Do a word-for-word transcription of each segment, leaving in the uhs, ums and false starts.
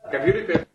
Ik heb jullie weer.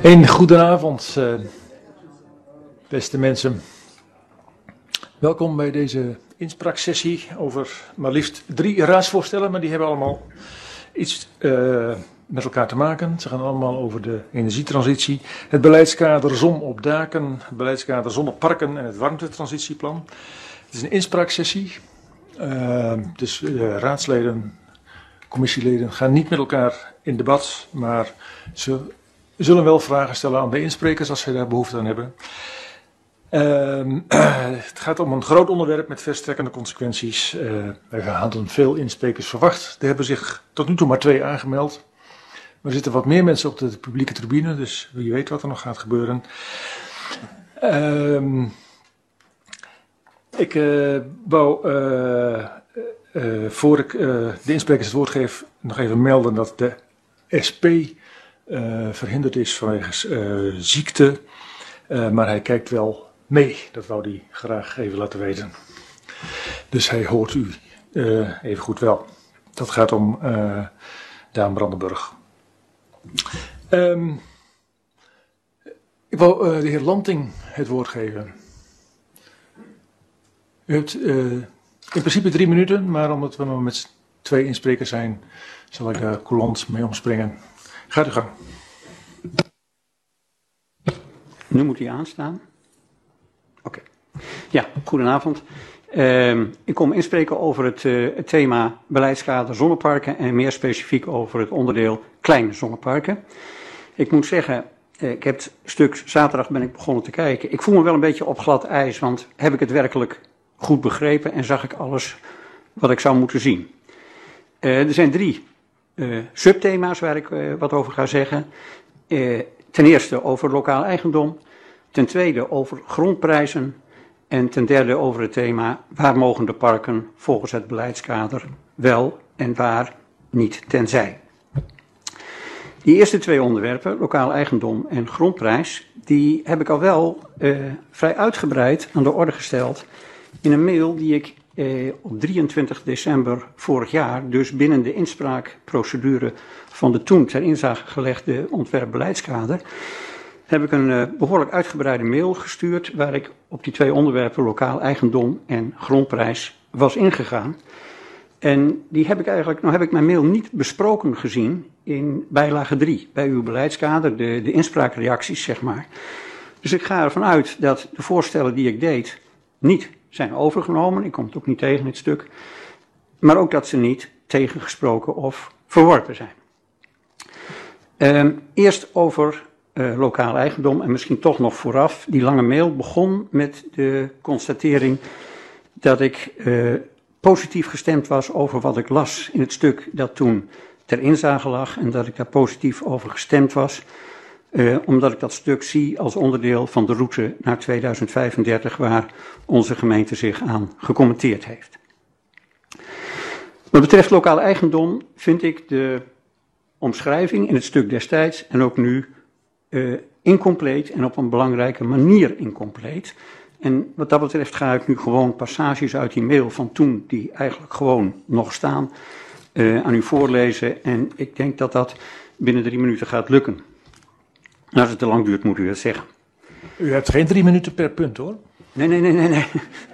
Een goedenavond, uh, beste mensen. Welkom bij deze inspraaksessie over maar liefst drie raadsvoorstellen, maar die hebben allemaal iets uh, met elkaar te maken. Ze gaan allemaal over de energietransitie, het beleidskader zon op daken, het beleidskader zon op parken en het warmtetransitieplan. Het is een inspraaksessie, uh, dus uh, raadsleden, commissieleden gaan niet met elkaar in debat, maar ze We zullen wel vragen stellen aan de insprekers als zij daar behoefte aan hebben. Uh, het gaat om een groot onderwerp met verstrekkende consequenties. Uh, wij hadden veel insprekers verwacht. Er hebben zich tot nu toe maar twee aangemeld. Er zitten wat meer mensen op de publieke tribune, dus wie weet wat er nog gaat gebeuren. Uh, ik uh, wou, uh, uh, voor ik uh, de insprekers het woord geef, nog even melden dat de S P Uh, verhinderd is vanwege uh, ziekte, uh, maar hij kijkt wel mee. Dat wou hij graag even laten weten. Dus hij hoort u uh, even goed wel. Dat gaat om uh, Daan Brandenburg. Um, ik wou uh, de heer Lanting het woord geven. U hebt uh, in principe drie minuten, maar omdat we nog met twee insprekers zijn, zal ik daar coulant mee omspringen. Gaat u gang. Nu moet hij aanstaan. Oké. Okay. Ja, goedenavond. Uh, ik kom inspreken over het, uh, het thema beleidskader zonneparken en meer specifiek over het onderdeel kleine zonneparken. Ik moet zeggen, uh, ik heb het stuk zaterdag ben ik begonnen te kijken. Ik voel me wel een beetje op glad ijs, want heb ik het werkelijk goed begrepen en zag ik alles wat ik zou moeten zien. Uh, er zijn drie Uh, subthema's waar ik uh, wat over ga zeggen. Uh, ten eerste over lokaal eigendom. Ten tweede over grondprijzen. En ten derde over het thema waar mogen de parken volgens het beleidskader wel en waar niet tenzij. Die eerste twee onderwerpen, lokaal eigendom en grondprijs, die heb ik al wel uh, vrij uitgebreid aan de orde gesteld in een mail die ik Eh, op drieëntwintig december vorig jaar, dus binnen de inspraakprocedure van de toen ter inzage gelegde ontwerpbeleidskader, heb ik een uh, behoorlijk uitgebreide mail gestuurd waar ik op die twee onderwerpen lokaal eigendom en grondprijs was ingegaan. En die heb ik eigenlijk, nou heb ik mijn mail niet besproken gezien in bijlage drie, bij uw beleidskader, de, de inspraakreacties zeg maar. Dus ik ga ervan uit dat de voorstellen die ik deed niet zijn overgenomen, ik kom het ook niet tegen in het stuk, maar ook dat ze niet tegengesproken of verworpen zijn. Uh, eerst over uh, lokaal eigendom en misschien toch nog vooraf. Die lange mail begon met de constatering dat ik uh, positief gestemd was over wat ik las in het stuk dat toen ter inzage lag en dat ik daar positief over gestemd was. Uh, omdat ik dat stuk zie als onderdeel van de route naar tweeduizend vijfendertig waar onze gemeente zich aan gecommenteerd heeft. Wat betreft lokaal eigendom vind ik de omschrijving in het stuk destijds en ook nu uh, incompleet en op een belangrijke manier incompleet. En wat dat betreft ga ik nu gewoon passages uit die mail van toen die eigenlijk gewoon nog staan uh, aan u voorlezen en ik denk dat dat binnen drie minuten gaat lukken. Als het te lang duurt, moet u het zeggen. U hebt geen drie minuten per punt, hoor. Nee, nee, nee, nee. nee.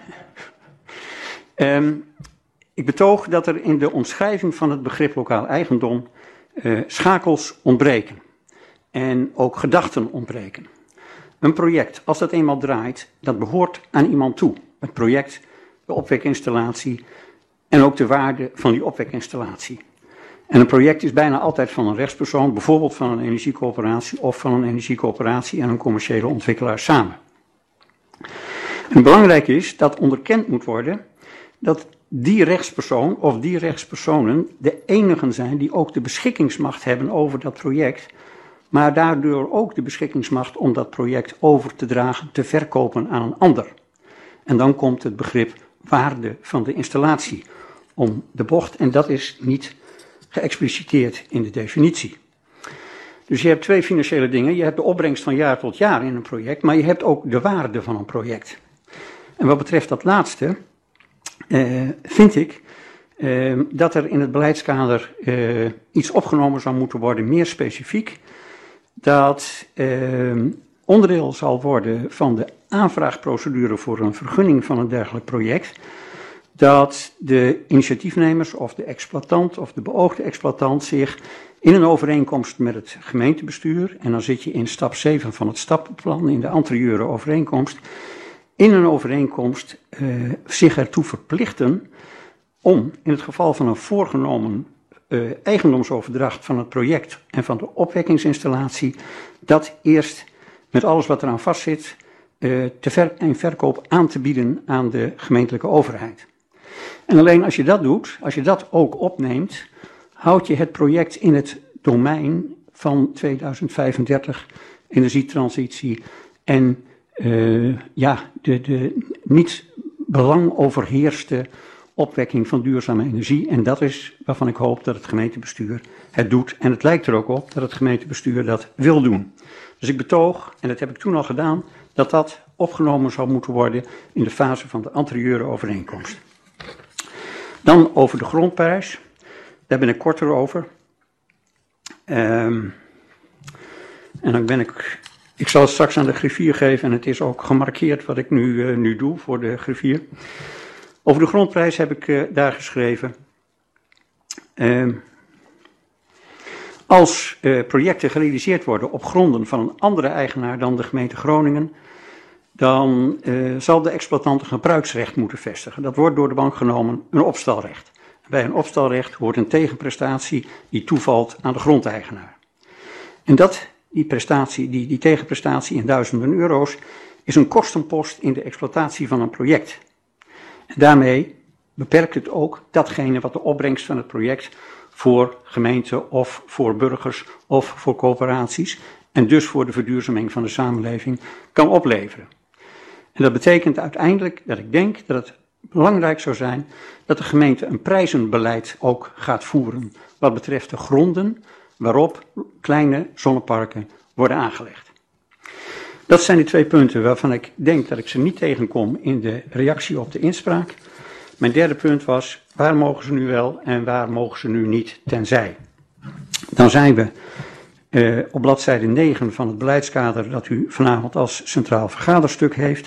um, ik betoog dat er in de omschrijving van het begrip lokaal eigendom uh, schakels ontbreken. En ook gedachten ontbreken. Een project, als dat eenmaal draait, dat behoort aan iemand toe. Het project, de opwekinstallatie en ook de waarde van die opwekinstallatie. En een project is bijna altijd van een rechtspersoon, bijvoorbeeld van een energiecoöperatie of van een energiecoöperatie en een commerciële ontwikkelaar samen. En belangrijk is dat onderkend moet worden dat die rechtspersoon of die rechtspersonen de enigen zijn die ook de beschikkingsmacht hebben over dat project, maar daardoor ook de beschikkingsmacht om dat project over te dragen, te verkopen aan een ander. En dan komt het begrip waarde van de installatie om de bocht en dat is niet geëxpliciteerd in de definitie. Dus je hebt twee financiële dingen. Je hebt de opbrengst van jaar tot jaar in een project, maar je hebt ook de waarde van een project. En wat betreft dat laatste, uh, vind ik uh, dat er in het beleidskader uh, iets opgenomen zou moeten worden, meer specifiek, dat uh, onderdeel zal worden van de aanvraagprocedure voor een vergunning van een dergelijk project, dat de initiatiefnemers of de exploitant of de beoogde exploitant zich in een overeenkomst met het gemeentebestuur, en dan zit je in stap zeven van het stappenplan, in de anterieure overeenkomst, in een overeenkomst uh, zich ertoe verplichten om in het geval van een voorgenomen uh, eigendomsoverdracht van het project en van de opwekkingsinstallatie, dat eerst met alles wat eraan vastzit uh, te ver en verkoop aan te bieden aan de gemeentelijke overheid. En alleen als je dat doet, als je dat ook opneemt, houd je het project in het domein van tweeduizend vijfendertig, energietransitie en uh, ja, de, de niet belangoverheerste opwekking van duurzame energie. En dat is waarvan ik hoop dat het gemeentebestuur het doet. En het lijkt er ook op dat het gemeentebestuur dat wil doen. Dus ik betoog, en dat heb ik toen al gedaan, dat dat opgenomen zou moeten worden in de fase van de anterieure overeenkomst. Dan over de grondprijs. Daar ben ik korter over. Um, en dan ben ik... Ik zal het straks aan de griffier geven en het is ook gemarkeerd wat ik nu, uh, nu doe voor de griffier. Over de grondprijs heb ik uh, daar geschreven. Uh, als uh, projecten gerealiseerd worden op gronden van een andere eigenaar dan de gemeente Groningen, dan uh, zal de exploitant een gebruiksrecht moeten vestigen. Dat wordt door de bank genomen een opstalrecht. Bij een opstalrecht hoort een tegenprestatie die toevalt aan de grondeigenaar. En dat, die, prestatie, die, die tegenprestatie in duizenden euro's, is een kostenpost in de exploitatie van een project. En daarmee beperkt het ook datgene wat de opbrengst van het project voor gemeenten of voor burgers of voor coöperaties en dus voor de verduurzaming van de samenleving kan opleveren. En dat betekent uiteindelijk dat ik denk dat het belangrijk zou zijn dat de gemeente een prijzenbeleid ook gaat voeren wat betreft de gronden waarop kleine zonneparken worden aangelegd. Dat zijn die twee punten waarvan ik denk dat ik ze niet tegenkom in de reactie op de inspraak. Mijn derde punt was, waar mogen ze nu wel en waar mogen ze nu niet tenzij? Dan zijn we uh, op bladzijde negen van het beleidskader dat u vanavond als centraal vergaderstuk heeft.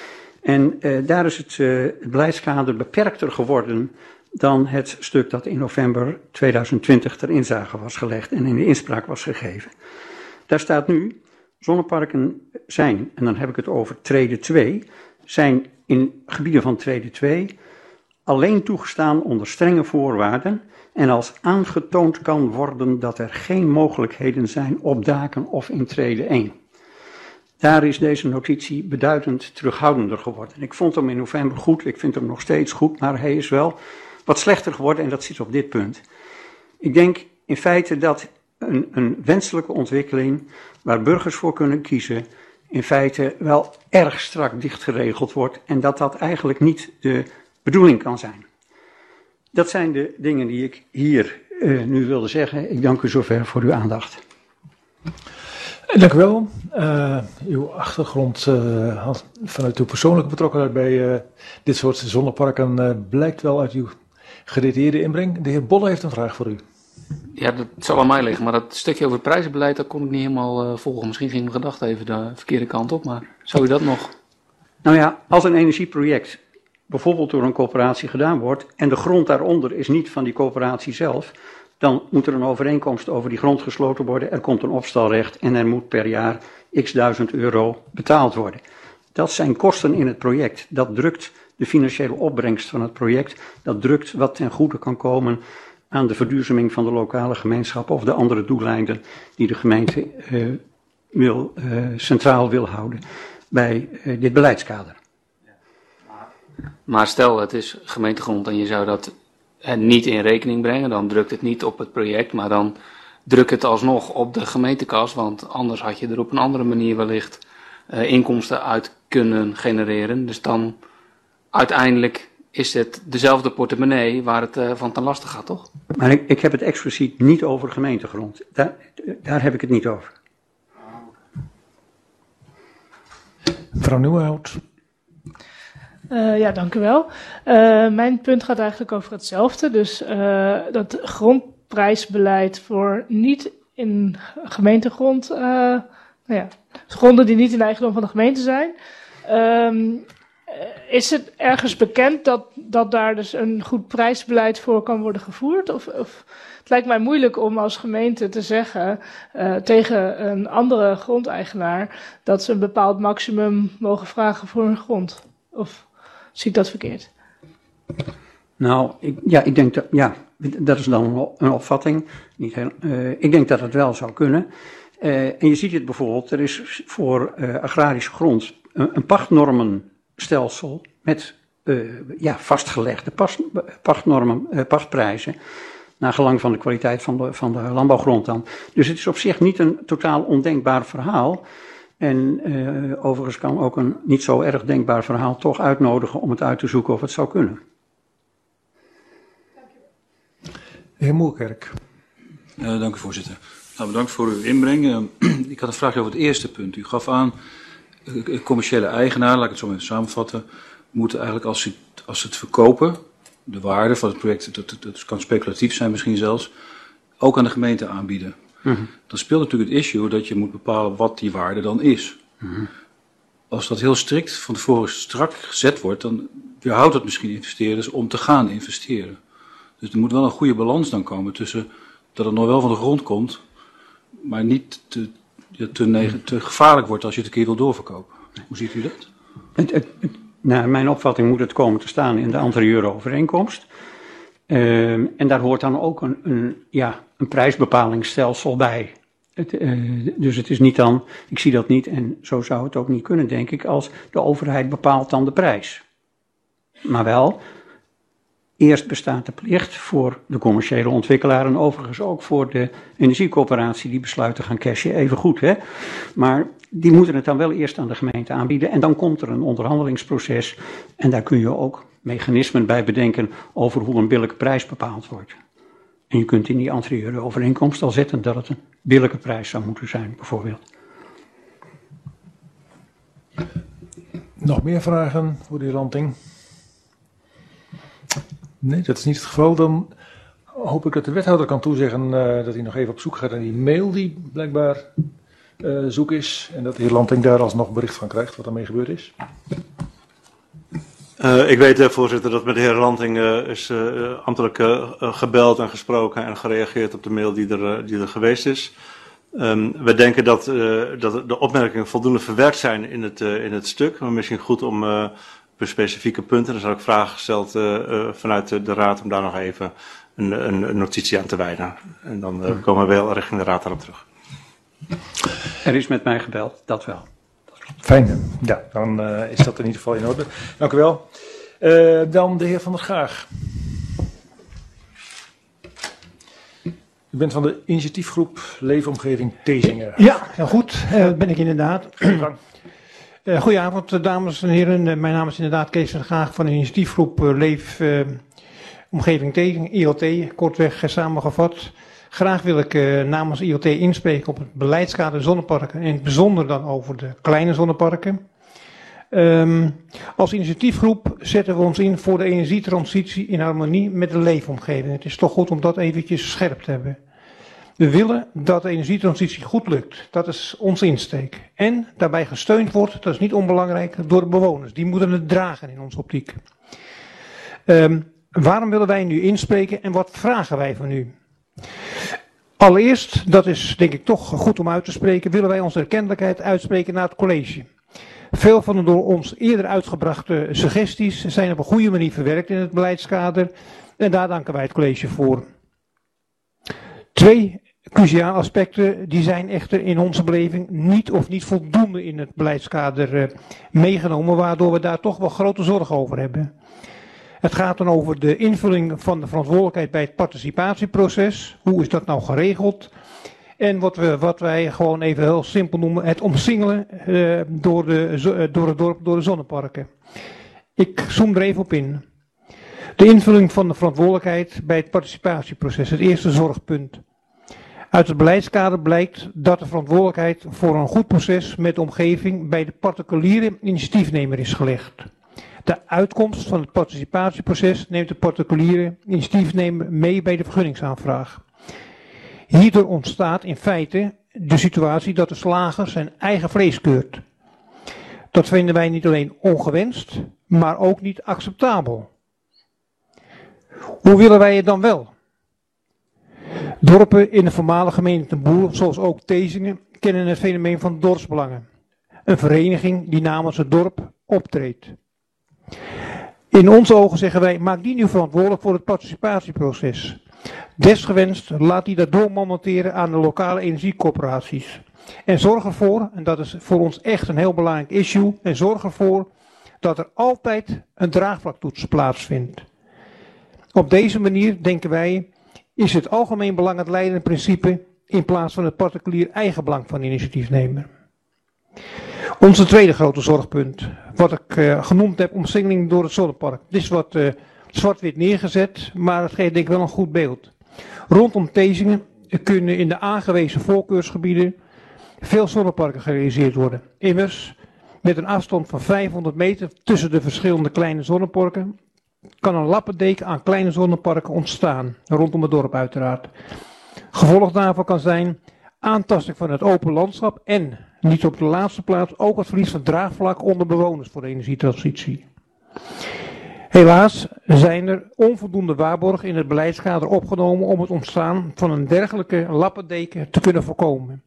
En uh, daar is het, uh, het beleidskader beperkter geworden dan het stuk dat in november tweeduizend twintig ter inzage was gelegd en in de inspraak was gegeven. Daar staat nu, zonneparken zijn, en dan heb ik het over trede twee, zijn in gebieden van trede twee alleen toegestaan onder strenge voorwaarden en als aangetoond kan worden dat er geen mogelijkheden zijn op daken of in trede één. Daar is deze notitie beduidend terughoudender geworden. En ik vond hem in november goed, ik vind hem nog steeds goed, maar hij is wel wat slechter geworden en dat zit op dit punt. Ik denk in feite dat een, een wenselijke ontwikkeling waar burgers voor kunnen kiezen in feite wel erg strak dicht geregeld wordt en dat dat eigenlijk niet de bedoeling kan zijn. Dat zijn de dingen die ik hier uh, nu wilde zeggen. Ik dank u zover voor uw aandacht. Dank u wel. Uh, uw achtergrond uh, vanuit uw persoonlijke betrokkenheid bij uh, dit soort zonneparken uh, blijkt wel uit uw gedetailleerde inbreng. De heer Bolle heeft een vraag voor u. Ja, dat zal aan mij liggen, maar dat stukje over het prijzenbeleid, dat kon ik niet helemaal uh, volgen. Misschien ging mijn gedachte even de verkeerde kant op, maar zou u dat nog? Nou ja, als een energieproject bijvoorbeeld door een coöperatie gedaan wordt en de grond daaronder is niet van die coöperatie zelf, dan moet er een overeenkomst over die grond gesloten worden. Er komt een opstalrecht en er moet per jaar x duizend euro betaald worden. Dat zijn kosten in het project. Dat drukt de financiële opbrengst van het project. Dat drukt wat ten goede kan komen aan de verduurzaming van de lokale gemeenschap of de andere doeleinden die de gemeente uh, wil, uh, centraal wil houden bij uh, dit beleidskader. Maar stel het is gemeentegrond en je zou dat niet in rekening brengen, dan drukt het niet op het project, maar dan drukt het alsnog op de gemeentekas, want anders had je er op een andere manier wellicht uh, inkomsten uit kunnen genereren. Dus dan uiteindelijk is het dezelfde portemonnee waar het uh, van ten laste gaat, toch? Maar ik, ik heb het expliciet niet over gemeentegrond. Daar, daar heb ik het niet over. Mevrouw Nieuwenhout. Uh, ja, dank u wel. Uh, mijn punt gaat eigenlijk over hetzelfde. Dus uh, dat grondprijsbeleid voor niet in gemeentegrond, uh, nou ja, gronden die niet in de eigendom van de gemeente zijn. Um, is het ergens bekend dat, dat daar dus een goed prijsbeleid voor kan worden gevoerd? Of, of het lijkt mij moeilijk om als gemeente te zeggen uh, tegen een andere grondeigenaar dat ze een bepaald maximum mogen vragen voor hun grond. Of zie ik dat verkeerd? Nou, ik, ja, ik denk dat, ja, dat is dan een opvatting. Niet heel, uh, ik denk dat het wel zou kunnen. Uh, en je ziet het bijvoorbeeld, er is voor uh, agrarische grond een, een pachtnormenstelsel met uh, ja, vastgelegde pas, pachtnormen, uh, pachtprijzen, naar gelang van de kwaliteit van de, van de landbouwgrond dan. Dus het is op zich niet een totaal ondenkbaar verhaal. En uh, overigens kan ook een niet zo erg denkbaar verhaal toch uitnodigen om het uit te zoeken of het zou kunnen. De heer Moerkerk. Uh, dank u, voorzitter. Nou, bedankt voor uw inbreng. Uh, ik had een vraag over het eerste punt. U gaf aan, uh, commerciële eigenaar, laat ik het zo even samenvatten, moet eigenlijk als ze, als ze het verkopen, de waarde van het project, dat, dat, dat kan speculatief zijn misschien zelfs, ook aan de gemeente aanbieden. Mm-hmm. Dan speelt natuurlijk het issue dat je moet bepalen wat die waarde dan is. Mm-hmm. Als dat heel strikt van tevoren strak gezet wordt, dan weerhoudt het misschien investeerders om te gaan investeren. Dus er moet wel een goede balans dan komen tussen dat het nog wel van de grond komt, maar niet te, te, neg- te gevaarlijk wordt als je het een keer wil doorverkopen. Hoe ziet u dat? Het, het, het, naar mijn opvatting moet het komen te staan in de anterieure overeenkomst. Uh, en daar hoort dan ook een, een, ja, een prijsbepalingsstelsel bij. Het, uh, dus het is niet dan, ik zie dat niet en zo zou het ook niet kunnen, denk ik, als de overheid bepaalt dan de prijs. Maar wel, eerst bestaat de plicht voor de commerciële ontwikkelaar en overigens ook voor de energiecoöperatie die besluit te gaan cashen, even goed, hè. Maar die moeten het dan wel eerst aan de gemeente aanbieden en dan komt er een onderhandelingsproces en daar kun je ook mechanismen bij bedenken over hoe een billijke prijs bepaald wordt. En je kunt in die anterieure overeenkomst al zetten dat het een billijke prijs zou moeten zijn, bijvoorbeeld. Nog meer vragen voor de heer Lanting? Nee, dat is niet het geval. Dan hoop ik dat de wethouder kan toezeggen uh, dat hij nog even op zoek gaat naar die mail die blijkbaar uh, zoek is. En dat de heer Lanting daar alsnog bericht van krijgt wat ermee gebeurd is. Uh, ik weet, uh, voorzitter, dat met de heer Lanting uh, is uh, ambtelijk uh, gebeld en gesproken en gereageerd op de mail die er, uh, die er geweest is. Um, we denken dat, uh, dat de opmerkingen voldoende verwerkt zijn in het, uh, in het stuk. Maar misschien goed om uh, per specifieke punten, er zijn ook vragen gesteld uh, uh, vanuit de, de raad om daar nog even een, een, een notitie aan te wijden. En dan uh, komen we wel richting de raad daarop terug. Er is met mij gebeld, dat wel. Fijn, ja, dan uh, is dat in ieder geval in orde. Dank u wel. Uh, dan de heer Van der Graag. U bent van de initiatiefgroep Leefomgeving Thesinge. Ja, heel goed. Uh, dat ben ik inderdaad. Uh, goedenavond, dames en heren. Uh, mijn naam is inderdaad Kees van der Graag van de initiatiefgroep uh, Leefomgeving uh, Thesinge, I L T, kortweg uh, samengevat. Graag wil ik uh, namens I L T inspreken op het beleidskader zonneparken en in het bijzonder dan over de kleine zonneparken. Um, als initiatiefgroep zetten we ons in voor de energietransitie in harmonie met de leefomgeving. Het is toch goed om dat eventjes scherp te hebben. We willen dat de energietransitie goed lukt. Dat is onze insteek. En daarbij gesteund wordt, dat is niet onbelangrijk, door de bewoners. Die moeten het dragen in onze optiek. Um, waarom willen wij nu inspreken en wat vragen wij van u? Allereerst, dat is denk ik toch goed om uit te spreken, willen wij onze erkentelijkheid uitspreken naar het college. Veel van de door ons eerder uitgebrachte suggesties zijn op een goede manier verwerkt in het beleidskader en daar danken wij het college voor. Twee cruciale aspecten die zijn echter in onze beleving niet of niet voldoende in het beleidskader uh, meegenomen, waardoor we daar toch wel grote zorgen over hebben. Het gaat dan over de invulling van de verantwoordelijkheid bij het participatieproces. Hoe is dat nou geregeld? En wat, we, wat wij gewoon even heel simpel noemen, het omsingelen uh, door, de, uh, door het dorp, door de zonneparken. Ik zoom er even op in. De invulling van de verantwoordelijkheid bij het participatieproces, het eerste zorgpunt. Uit het beleidskader blijkt dat de verantwoordelijkheid voor een goed proces met de omgeving bij de particuliere initiatiefnemer is gelegd. De uitkomst van het participatieproces neemt de particuliere initiatiefnemer mee bij de vergunningsaanvraag. Hierdoor ontstaat in feite de situatie dat de slager zijn eigen vlees keurt. Dat vinden wij niet alleen ongewenst, maar ook niet acceptabel. Hoe willen wij het dan wel? Dorpen in de voormalige gemeente Ten Boer, zoals ook Thesinge, kennen het fenomeen van dorpsbelangen. Een vereniging die namens het dorp optreedt. In onze ogen zeggen wij, maak die nu verantwoordelijk voor het participatieproces. Desgewenst laat die dat doormonteren aan de lokale energiecorporaties. En zorg ervoor, en dat is voor ons echt een heel belangrijk issue, en zorg ervoor dat er altijd een draagvlaktoets plaatsvindt. Op deze manier, denken wij, is het algemeen belang het leidende principe in plaats van het particulier eigenbelang van de initiatiefnemer. Onze tweede grote zorgpunt, wat ik uh, genoemd heb, omsingeling door het zonnepark. Dit is wat uh, zwart-wit neergezet, maar het geeft denk ik wel een goed beeld. Rondom Thesinge kunnen in de aangewezen voorkeursgebieden veel zonneparken gerealiseerd worden. Immers, met een afstand van vijfhonderd meter tussen de verschillende kleine zonneparken, kan een lappendeken aan kleine zonneparken ontstaan, rondom het dorp uiteraard. Gevolg daarvan kan zijn aantasting van het open landschap en, niet op de laatste plaats, ook het verlies van draagvlak onder bewoners voor de energietransitie. Helaas zijn er onvoldoende waarborgen in het beleidskader opgenomen om het ontstaan van een dergelijke lappendeken te kunnen voorkomen.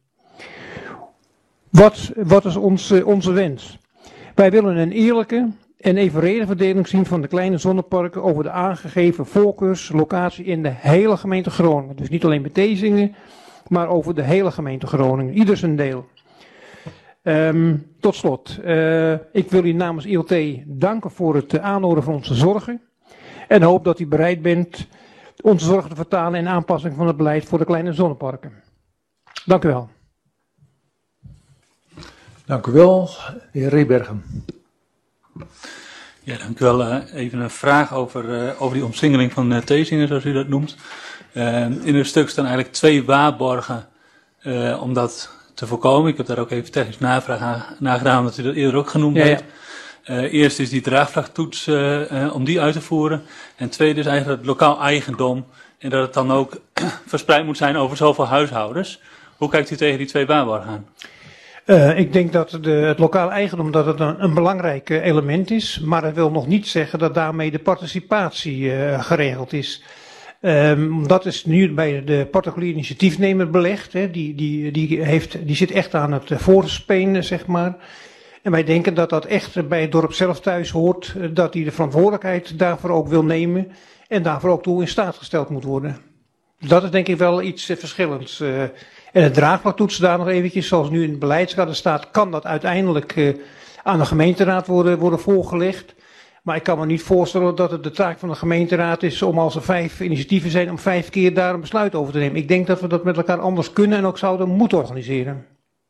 Wat, wat is onze, onze wens? Wij willen een eerlijke en evenredige verdeling zien van de kleine zonneparken over de aangegeven voorkeurslocatie in de hele gemeente Groningen. Dus niet alleen bij Thesinge, maar over de hele gemeente Groningen. Ieder zijn deel. Um, tot slot, uh, ik wil u namens I L T danken voor het aanhoren van onze zorgen. En hoop dat u bereid bent onze zorgen te vertalen in aanpassing van het beleid voor de kleine zonneparken. Dank u wel. Dank u wel, de heer Rebergen. Ja, dank u wel. Uh, even een vraag over, uh, over die omsingeling van uh, Thesinge, zoals u dat noemt. Uh, in het stuk staan eigenlijk twee waarborgen uh, om dat te voorkomen. Ik heb daar ook even technisch navraag aan, naar gedaan, omdat u dat eerder ook genoemd ja, heeft. Ja. Uh, eerst is die draagvlaktoets uh, uh, om die uit te voeren. En tweede is eigenlijk het lokaal eigendom. En dat het dan ook verspreid moet zijn over zoveel huishoudens. Hoe kijkt u tegen die twee waarborgen aan? Uh, ik denk dat de, het lokaal eigendom dat het een, een belangrijk uh, element is, maar dat wil nog niet zeggen dat daarmee de participatie uh, geregeld is. Um, dat is nu bij de particuliere initiatiefnemer belegd. Hè. Die, die, die, heeft, die zit echt aan het voorspenen, zeg maar. En wij denken dat dat echt bij het dorp zelf thuis hoort, dat hij de verantwoordelijkheid daarvoor ook wil nemen en daarvoor ook toe in staat gesteld moet worden. Dat is denk ik wel iets uh, verschillends. Uh, En het draagvlaktoets daar nog eventjes, zoals nu in het beleidskader staat, kan dat uiteindelijk uh, aan de gemeenteraad worden, worden voorgelegd. Maar ik kan me niet voorstellen dat het de taak van de gemeenteraad is om, als er vijf initiatieven zijn, om vijf keer daar een besluit over te nemen. Ik denk dat we dat met elkaar anders kunnen en ook zouden moeten organiseren.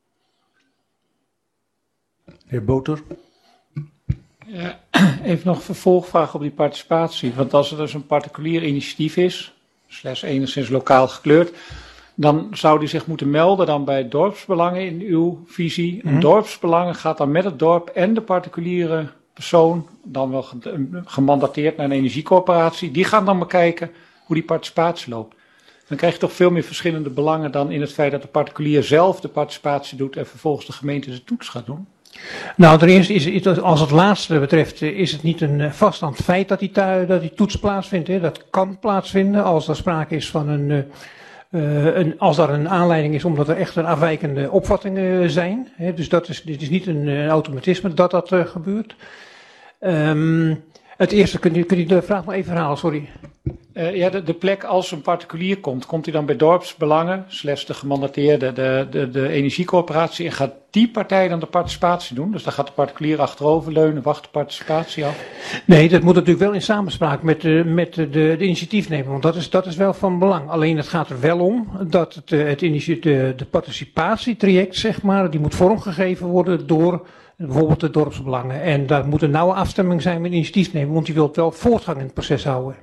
Heer Boter. Ja, even nog een vervolgvraag op die participatie. Want als er dus een particulier initiatief is, slechts enigszins lokaal gekleurd, dan zou die zich moeten melden dan bij dorpsbelangen in uw visie. Mm-hmm. Dorpsbelangen gaat dan met het dorp en de particuliere persoon, dan wel gemandateerd naar een energiecorporatie. Die gaan dan bekijken hoe die participatie loopt. Dan krijg je toch veel meer verschillende belangen dan in het feit dat de particulier zelf de participatie doet en vervolgens de gemeente de toets gaat doen. Nou, ten eerste is het, als het laatste betreft, is het niet een vaststaand feit dat die, dat die toets plaatsvindt. Hè. Dat kan plaatsvinden als er sprake is van een... Uh, een, als er een aanleiding is omdat er echt een afwijkende opvattingen zijn. Hè, dus dat is, dit is niet een, een automatisme dat dat uh, gebeurt. Um, het eerste, kunt u, kunt u de vraag nog even herhalen, sorry. Uh, ja, de, de plek als een particulier komt, komt hij dan bij dorpsbelangen, slechts de gemandateerde, de, de, de energiecorporatie, en gaat die partij dan de participatie doen? Dus dan gaat de particulier achteroverleunen, wacht de participatie af? Nee, dat moet natuurlijk wel in samenspraak met de, met de, de initiatiefnemer, want dat is, dat is wel van belang. Alleen het gaat er wel om dat het, het de, de participatietraject, zeg maar, die moet vormgegeven worden door bijvoorbeeld de dorpsbelangen. En daar moet een nauwe afstemming zijn met de initiatiefnemer, want die wil wel voortgang in het proces houden.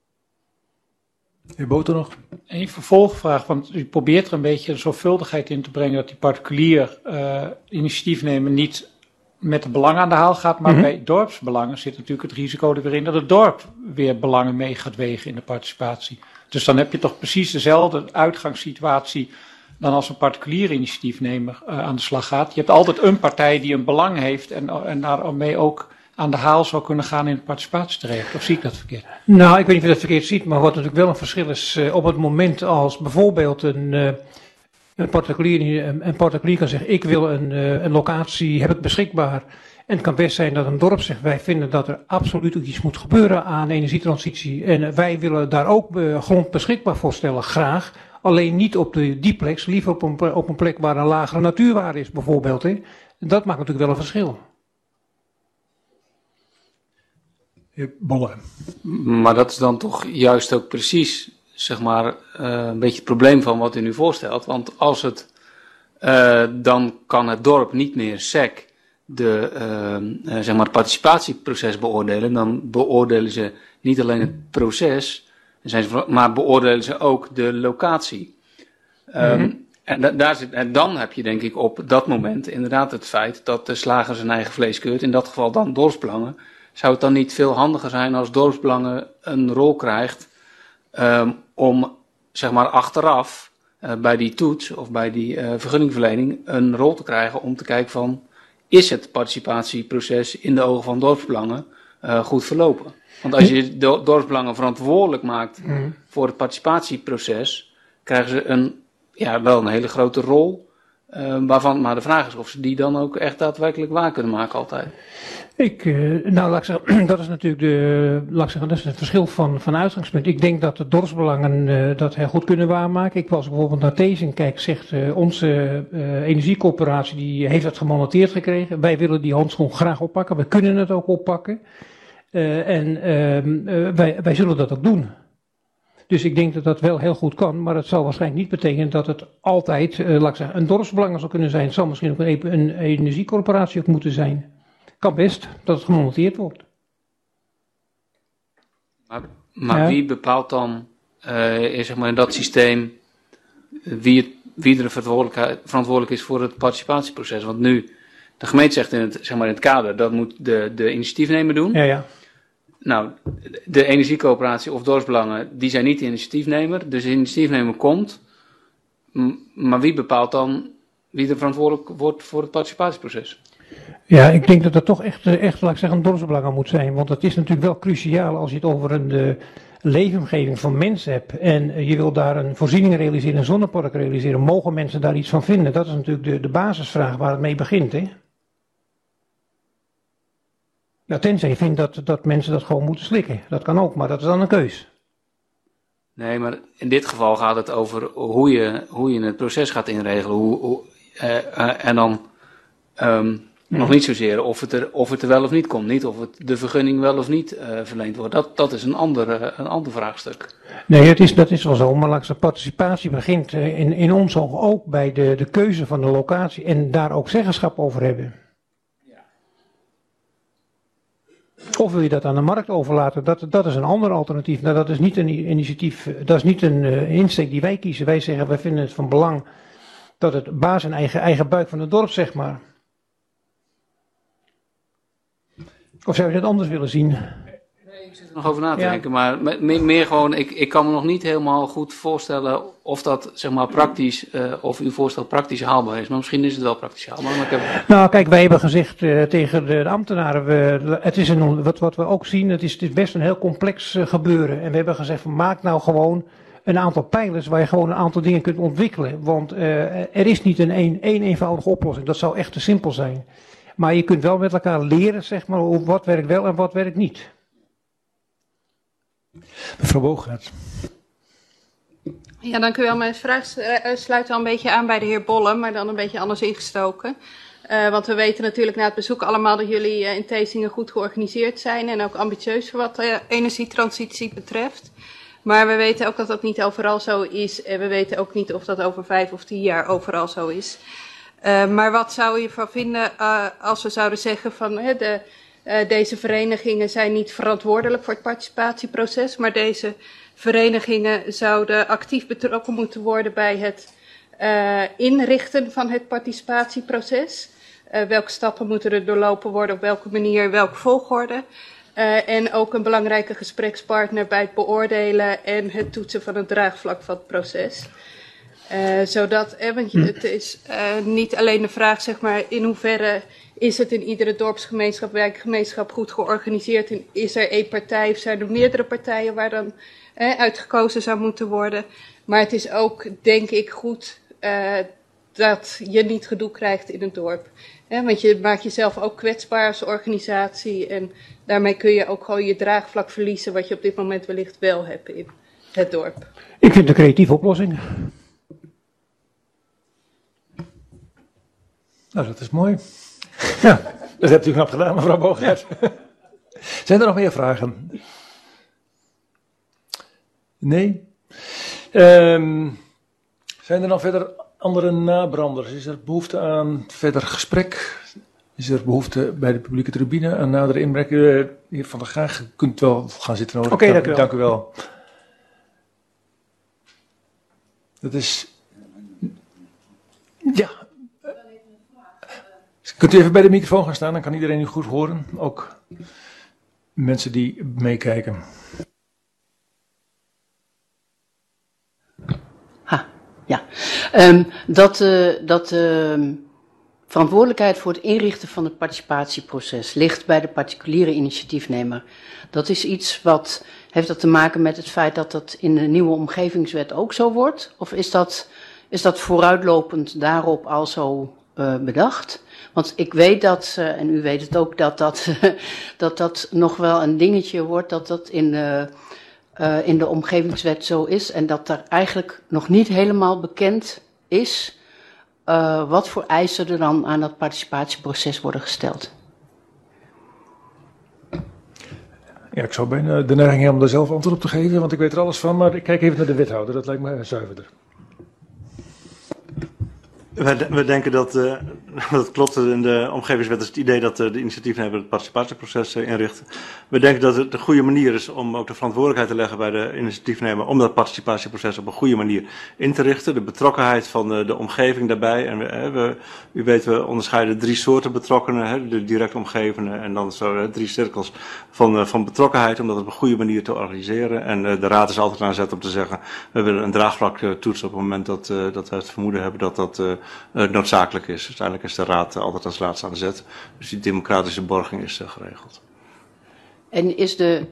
Heer Boter nog? Een vervolgvraag, want u probeert er een beetje zorgvuldigheid in te brengen dat die particulier uh, initiatiefnemer niet met de belangen aan de haal gaat, maar mm-hmm. bij dorpsbelangen zit natuurlijk het risico er weer in dat het dorp weer belangen mee gaat wegen in de participatie. Dus dan heb je toch precies dezelfde uitgangssituatie dan als een particulier initiatiefnemer uh, aan de slag gaat. Je hebt altijd een partij die een belang heeft en, en daarmee ook aan de haal zou kunnen gaan in het participatietraject. Of zie ik dat verkeerd? Nou, ik weet niet of je dat verkeerd ziet, maar wat natuurlijk wel een verschil is uh, op het moment als bijvoorbeeld een, uh, een, particulier, een, een particulier kan zeggen, ik wil een, uh, een locatie, heb ik beschikbaar. En het kan best zijn dat een dorp zegt, wij vinden dat er absoluut iets moet gebeuren aan energietransitie. En wij willen daar ook uh, grond beschikbaar voor stellen, graag. Alleen niet op de, die plek, liever op een, op een plek waar een lagere natuurwaarde is bijvoorbeeld. Hè. Dat maakt natuurlijk wel een verschil. Bolle. Maar dat is dan toch juist ook precies, zeg maar, uh, een beetje het probleem van wat u nu voorstelt. Want als het, uh, dan kan het dorp niet meer S E C de, uh, uh, zeg maar, participatieproces beoordelen. Dan beoordelen ze niet alleen het proces, zijn ze, maar beoordelen ze ook de locatie. Um, mm-hmm. en, da- daar zit, en dan heb je denk ik op dat moment inderdaad het feit dat de slager zijn eigen vlees keurt. In dat geval dan dorpsbelangen. Zou het dan niet veel handiger zijn als dorpsbelangen een rol krijgt um, om, zeg maar, achteraf uh, bij die toets of bij die uh, vergunningverlening een rol te krijgen om te kijken van, is het participatieproces in de ogen van dorpsbelangen uh, goed verlopen? Want als je de dorpsbelangen verantwoordelijk maakt mm. voor het participatieproces, krijgen ze een, ja, wel een hele grote rol. Uh, waarvan, maar de vraag is of ze die dan ook echt daadwerkelijk waar kunnen maken altijd. Ik, uh, nou, laat ik zeggen, dat is natuurlijk de, laat ik zeggen, dat is het verschil van, van uitgangspunt. Ik denk dat de dorpsbelangen uh, dat heel goed kunnen waarmaken. Ik was bijvoorbeeld naar Tezing, kijk, zegt uh, onze uh, energiecoöperatie, die heeft dat gemonteerd gekregen. Wij willen die handschoen graag oppakken, we kunnen het ook oppakken. Uh, en uh, uh, wij, wij zullen dat ook doen. Dus ik denk dat dat wel heel goed kan, maar het zal waarschijnlijk niet betekenen dat het altijd, uh, laat ik zeggen, een dorpsbelang zou kunnen zijn. Het zal misschien ook een, een energiecorporatie ook moeten zijn. Kan best dat het gemonteerd wordt. Maar, maar ja. Wie bepaalt dan uh, in, zeg maar, in dat systeem wie, het, wie er verantwoordelijk, verantwoordelijk is voor het participatieproces? Want nu, de gemeente zegt in het, zeg maar, in het kader, dat moet de, de initiatiefnemer doen. Ja, ja. Nou, de energiecoöperatie of dorpsbelangen, die zijn niet de initiatiefnemer. Dus de initiatiefnemer komt. M- maar wie bepaalt dan wie er verantwoordelijk wordt voor het participatieproces? Ja, ik denk dat dat toch echt, echt laat ik zeggen, een dorpsbelang moet zijn. Want het is natuurlijk wel cruciaal als je het over een uh, leefomgeving van mensen hebt. En uh, je wil daar een voorziening realiseren, een zonnepark realiseren. Mogen mensen daar iets van vinden? Dat is natuurlijk de, de basisvraag waar het mee begint, hè. Ja, tenzij je vindt dat, dat mensen dat gewoon moeten slikken. Dat kan ook, maar dat is dan een keus. Nee, maar in dit geval gaat het over hoe je, hoe je het proces gaat inregelen. Hoe, hoe, uh, uh, en dan um, ja. nog niet zozeer of het, er, of het er wel of niet komt. Niet of het de vergunning wel of niet uh, verleend wordt. Dat, dat is een ander, uh, een ander vraagstuk. Nee, het is, dat is wel zo. Maar laat ik zeggen, participatie begint uh, in, in ons ogen ook bij de, de keuze van de locatie. En daar ook zeggenschap over hebben. Of wil je dat aan de markt overlaten? Dat, dat is een ander alternatief. Nou, dat is niet een initiatief, dat is niet een uh, insteek die wij kiezen. Wij zeggen, wij vinden het van belang dat het baas en eigen, eigen buik van het dorp, zeg maar. Of zou je dat anders willen zien? Nee, ik zit er nog over na te ja. denken, maar meer, meer gewoon, ik, ik kan me nog niet helemaal goed voorstellen of dat, zeg maar, praktisch, uh, of uw voorstel praktisch haalbaar is. Maar misschien is het wel praktisch haalbaar. Maar ik heb... Nou, kijk, wij hebben gezegd uh, tegen de, de ambtenaren, we, het is een, wat, wat we ook zien, het is, het is best een heel complex uh, gebeuren. En we hebben gezegd, van, maak nou gewoon een aantal pijlers waar je gewoon een aantal dingen kunt ontwikkelen. Want uh, er is niet een één een, eenvoudige oplossing, dat zou echt te simpel zijn. Maar je kunt wel met elkaar leren, zeg maar, wat werkt wel en wat werkt niet. Mevrouw Boogaard. Ja, dank u wel. Mijn vraag sluit wel een beetje aan bij de heer Bolle, maar dan een beetje anders ingestoken. Uh, want we weten natuurlijk na het bezoek allemaal dat jullie uh, in Thesinge goed georganiseerd zijn en ook ambitieus wat uh, energietransitie betreft. Maar we weten ook dat dat niet overal zo is en we weten ook niet of dat over vijf of tien jaar overal zo is. Uh, maar wat zou je ervan vinden uh, als we zouden zeggen van uh, de... Uh, deze verenigingen zijn niet verantwoordelijk voor het participatieproces, maar deze verenigingen zouden actief betrokken moeten worden bij het uh, inrichten van het participatieproces. Uh, welke stappen moeten er doorlopen worden, op welke manier, welke volgorde. Uh, en ook een belangrijke gesprekspartner bij het beoordelen en het toetsen van het draagvlak van het proces. Uh, zodat, eh, want je, het is uh, niet alleen de vraag, zeg maar, in hoeverre is het in iedere dorpsgemeenschap, wijkgemeenschap goed georganiseerd en is er één partij of zijn er meerdere partijen waar dan eh, uitgekozen zou moeten worden. Maar het is ook, denk ik, goed uh, dat je niet gedoe krijgt in het dorp. Eh, want je maakt jezelf ook kwetsbaar als organisatie en daarmee kun je ook gewoon je draagvlak verliezen wat je op dit moment wellicht wel hebt in het dorp. Ik vind het een creatieve oplossing. Nou, dat is mooi. Ja, dat hebt u knap gedaan, mevrouw Boogaert. Ja. Zijn er nog meer vragen? Nee? Um, zijn er nog verder andere nabranders? Is er behoefte aan verder gesprek? Is er behoefte bij de publieke tribune aan nadere inbreng? Uh, heer Van der Graag, u kunt wel gaan zitten. Oké, okay, dank, dank, dank u wel. Dat is... Ja. Kunt u even bij de microfoon gaan staan, dan kan iedereen u goed horen. Ook mensen die meekijken. Ha, ja. Um, dat uh, dat uh, verantwoordelijkheid voor het inrichten van het participatieproces ligt bij de particuliere initiatiefnemer. Dat is iets wat, heeft dat te maken met het feit dat dat in de nieuwe omgevingswet ook zo wordt? Of is dat, is dat vooruitlopend daarop al zo uh, bedacht? Want ik weet dat, uh, en u weet het ook, dat dat, uh, dat dat nog wel een dingetje wordt, dat dat in de, uh, in de omgevingswet zo is. En dat er eigenlijk nog niet helemaal bekend is uh, wat voor eisen er dan aan dat participatieproces worden gesteld. Ja, ik zou bijna de neiging hebben om daar zelf antwoord op te geven, want ik weet er alles van. Maar ik kijk even naar de wethouder, dat lijkt me zuiverder. We, we denken dat, uh, dat klopt in de omgevingswet is het idee dat uh, de initiatiefnemer het participatieproces uh, inrichten. We denken dat het een goede manier is om ook de verantwoordelijkheid te leggen bij de initiatiefnemer om dat participatieproces op een goede manier in te richten. De betrokkenheid van uh, de omgeving daarbij. En we, uh, we, u weet, we onderscheiden drie soorten betrokkenen, hè, de direct omgevenden en dan zo uh, drie cirkels van, uh, van betrokkenheid om dat op een goede manier te organiseren. En uh, de raad is altijd aan zet om te zeggen, we willen een draagvlak uh, toetsen op het moment dat, uh, dat we het vermoeden hebben dat dat uh, Uh, noodzakelijk is. Uiteindelijk is de raad uh, altijd als laatste aan de zet. Dus die democratische borging is uh, geregeld. En is de,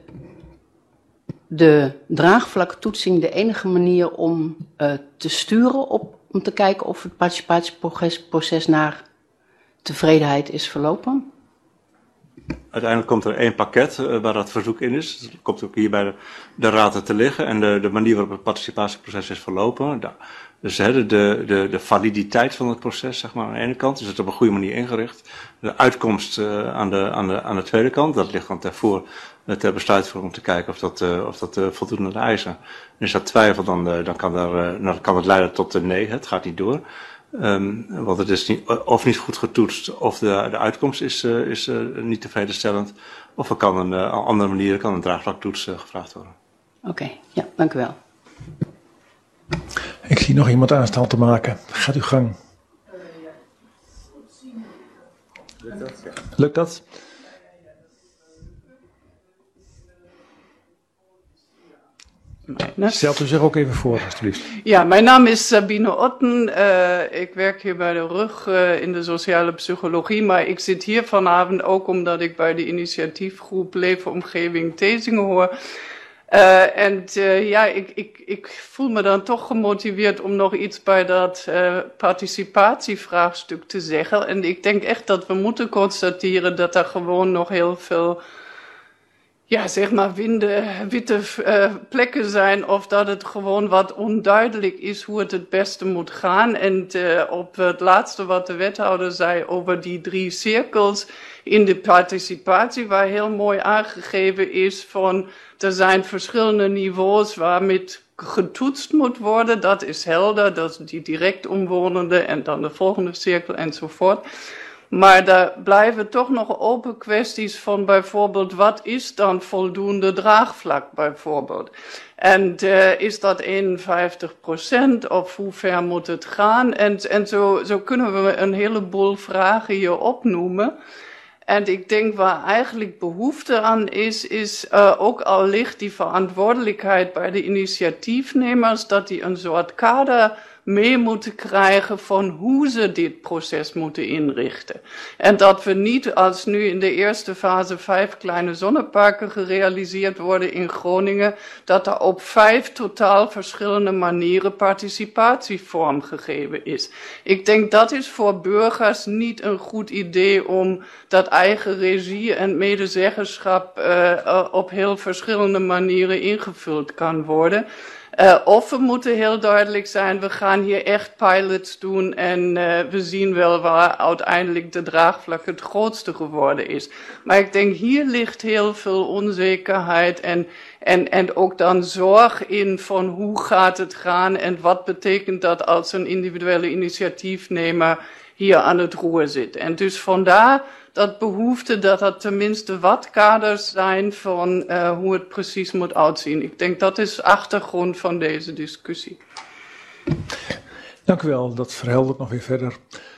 de draagvlaktoetsing de enige manier om uh, te sturen op, om te kijken of het participatieproces naar tevredenheid is verlopen? Uiteindelijk komt er één pakket uh, waar dat verzoek in is. Dat komt ook hier bij de, de raad te liggen. En de, de manier waarop het participatieproces is verlopen. Da, dus hè, de, de, de validiteit van het proces, zeg maar, aan de ene kant is het op een goede manier ingericht. De uitkomst uh, aan, de, aan, de, aan de tweede kant, dat ligt dan ter, voor, uh, ter besluitvorming om te kijken of dat, uh, of dat uh, voldoet aan de eisen. En is dat twijfel, dan, uh, dan, kan daar, uh, dan kan het leiden tot uh, nee, het gaat niet door. Um, want het is niet, of niet goed getoetst, of de, de uitkomst is, uh, is uh, niet tevredenstellend. Of er kan een uh, andere manier, kan een draagvlaktoets uh, gevraagd worden. Oké, okay, ja, dank u wel. Ik zie nog iemand aanstaan te maken. Gaat uw gang. Lukt dat? Stelt u zich ook even voor, alstublieft. Ja, mijn naam is Sabine Otten. Uh, ik werk hier bij de R U G uh, in de sociale psychologie, maar ik zit hier vanavond ook omdat ik bij de initiatiefgroep Leefomgeving Thesinge hoor. Uh, en uh, ja, ik, ik, ik voel me dan toch gemotiveerd om nog iets bij dat uh, participatievraagstuk te zeggen. En ik denk echt dat we moeten constateren dat er gewoon nog heel veel, ja, zeg maar, winde, witte uh, plekken zijn. Of dat het gewoon wat onduidelijk is hoe het het beste moet gaan. En uh, op het laatste wat de wethouder zei over die drie cirkels in de participatie, waar heel mooi aangegeven is van, er zijn verschillende niveaus waarmee getoetst moet worden. Dat is helder, dat is die direct omwonende en dan de volgende cirkel enzovoort. Maar daar blijven toch nog open kwesties van bijvoorbeeld, wat is dan voldoende draagvlak bijvoorbeeld? En uh, is dat eenenvijftig procent of hoe ver moet het gaan? En, en zo, zo kunnen we een heleboel vragen hier opnoemen. En ik denk waar eigenlijk behoefte aan is, is uh, ook al ligt die verantwoordelijkheid bij de initiatiefnemers, dat die een soort kader mee moeten krijgen van hoe ze dit proces moeten inrichten. En dat we niet, als nu in de eerste fase vijf kleine zonneparken gerealiseerd worden in Groningen, dat er op vijf totaal verschillende manieren participatie vormgegeven is. Ik denk dat is voor burgers niet een goed idee om dat eigen regie en medezeggenschap uh, op heel verschillende manieren ingevuld kan worden. Uh, of we moeten heel duidelijk zijn, we gaan hier echt pilots doen en uh, we zien wel waar uiteindelijk de draagvlak het grootste geworden is. Maar ik denk, hier ligt heel veel onzekerheid en, en, en ook dan zorg in van hoe gaat het gaan en wat betekent dat als een individuele initiatiefnemer hier aan het roer zit. En dus vandaar dat behoefte dat er tenminste wat kaders zijn van uh, hoe het precies moet uitzien. Ik denk dat is de achtergrond van deze discussie. Dank u wel, dat verheldert nog weer verder.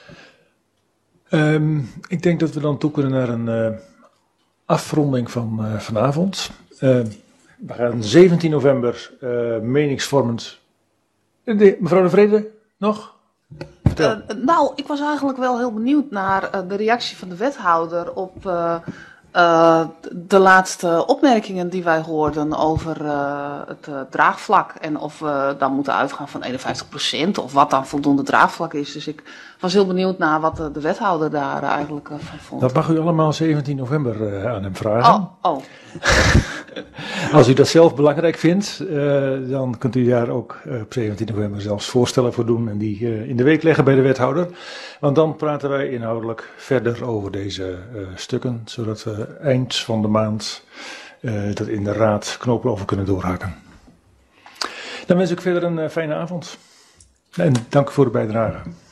Um, ik denk dat we dan toe kunnen naar een uh, afronding van uh, vanavond. Uh, we gaan zeventien november uh, meningsvormend. De, mevrouw de Vrede, nog? Uh, nou, ik was eigenlijk wel heel benieuwd naar uh, de reactie van de wethouder op uh, uh, de laatste opmerkingen die wij hoorden over uh, het uh, draagvlak. En of we dan moeten uitgaan van eenenvijftig procent of wat dan voldoende draagvlak is. Dus ik was heel benieuwd naar wat de, de wethouder daar uh, eigenlijk uh, van vond. Dat mag u allemaal zeventien november uh, aan hem vragen. Oh, oh. Als u dat zelf belangrijk vindt, uh, dan kunt u daar ook uh, op zeventien november zelfs voorstellen voor doen en die uh, in de week leggen bij de wethouder. Want dan praten wij inhoudelijk verder over deze uh, stukken, zodat we eind van de maand uh, dat in de raad knopen over kunnen doorhaken. Dan wens ik verder een uh, fijne avond en dank u voor de bijdrage.